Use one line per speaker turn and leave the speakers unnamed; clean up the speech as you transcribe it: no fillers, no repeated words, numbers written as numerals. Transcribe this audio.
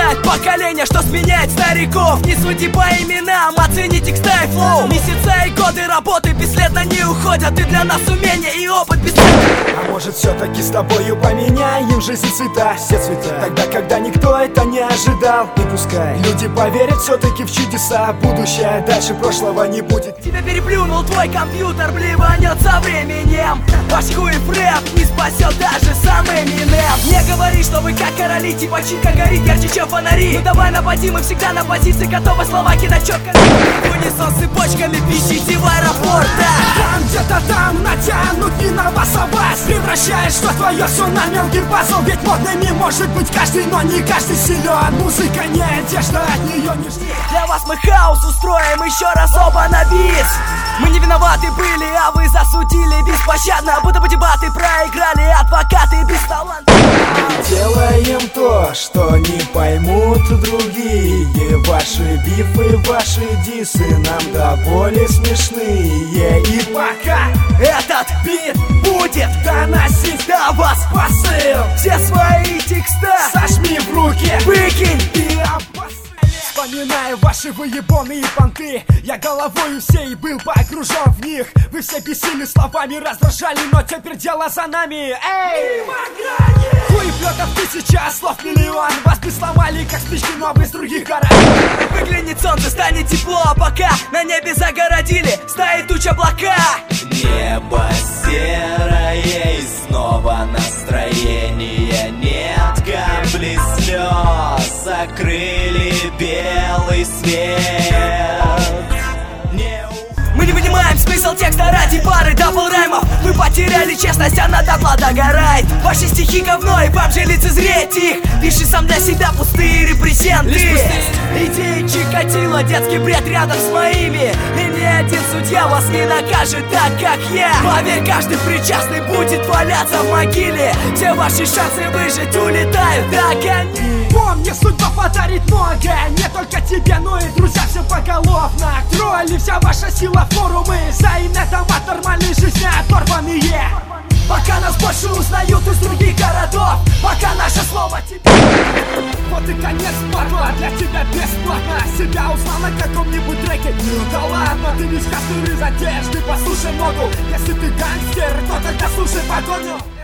рождает поколение, что сменяет стариков. Не суди по именам, оцени текста и флоу. Месяца и годы работы бесследно не уходят, и для нас умение и опыт бесценны.
А может все-таки с тобою поменяем жизнь цвета, все цвета, тогда, когда никто это не ожидал. И пускай люди поверят все-таки в чудеса, будущее дальше прошлого не будет.
Тебя переплюнул твой компьютер, блеванет со временем. Ваш хуев рэп не спасет даже сам Эминем. Не говори, что вы как короли, типа читка горит ярче, чем фонари. Ну давай напади, мы всегда на позиции, готовы слова кидать четко. Унисон с цепочками, пищите в аэропортах.
Там где-то там натянут не на вас, а вас. Превращаешь что твое все на мелкий пазл. Ведь модными может быть каждый, но не каждый силен. Музыка не одежда, от нее не жди.
Для вас мы хаос устроим еще раз оба на бис. Мы не виноваты были, а вы засудили беспощадно. Будто бы дебаты проиграли адвокаты без таланта.
Делаем то, что не поймут другие. Ваши бифы, ваши дисы нам до боли смешные. И пока
этот бит будет
доносить
до вас
посыл,
все свои текста
сожми в руки,
выкинь
и обоссай. Вспоминаю ваши выебоны и понты. Я головой всей был погружен в них. Вы все бесили словами, раздражали, но теперь дело за нами. Эй! Хуеплетов тысяча, слов миллион. Вас бы сломали, как спички, но вы с других городов.
Выглянет солнце, станет тепло, а пока на небе загородили стаи туч облака.
Небо серое и снова настроение нет. Капли слез закрыли белый свет.
Мы не понимаем смысл текста ради пары дабл-раймов. Мы потеряли честность, она дотла догорает. Ваши стихи говно, и вам же лицезреть их. Пиши сам для себя пустые репрезенты. Идеи Чикатило, детский бред рядом с моими. И ни один судья вас не накажет так, как я. Поверь, каждый причастный будет валяться в могиле. Все ваши шансы выжить улетают, так они.
Помни, судьба подарит многое. Не только тебе, но и друзьям всем поголовно. Тролли, вся ваша сила, форумы. За инетом от нормальной жизни оторванные. Пока нас больше узнают из других городов. Пока наше слово тебе. Вот и конец, падла, для тебя бесплатно. Себя узнал на каком-нибудь треке. Ну да ладно, ты ведь костры из одежды. Послушай ногу, если ты гангстер, то тогда слушай погоню.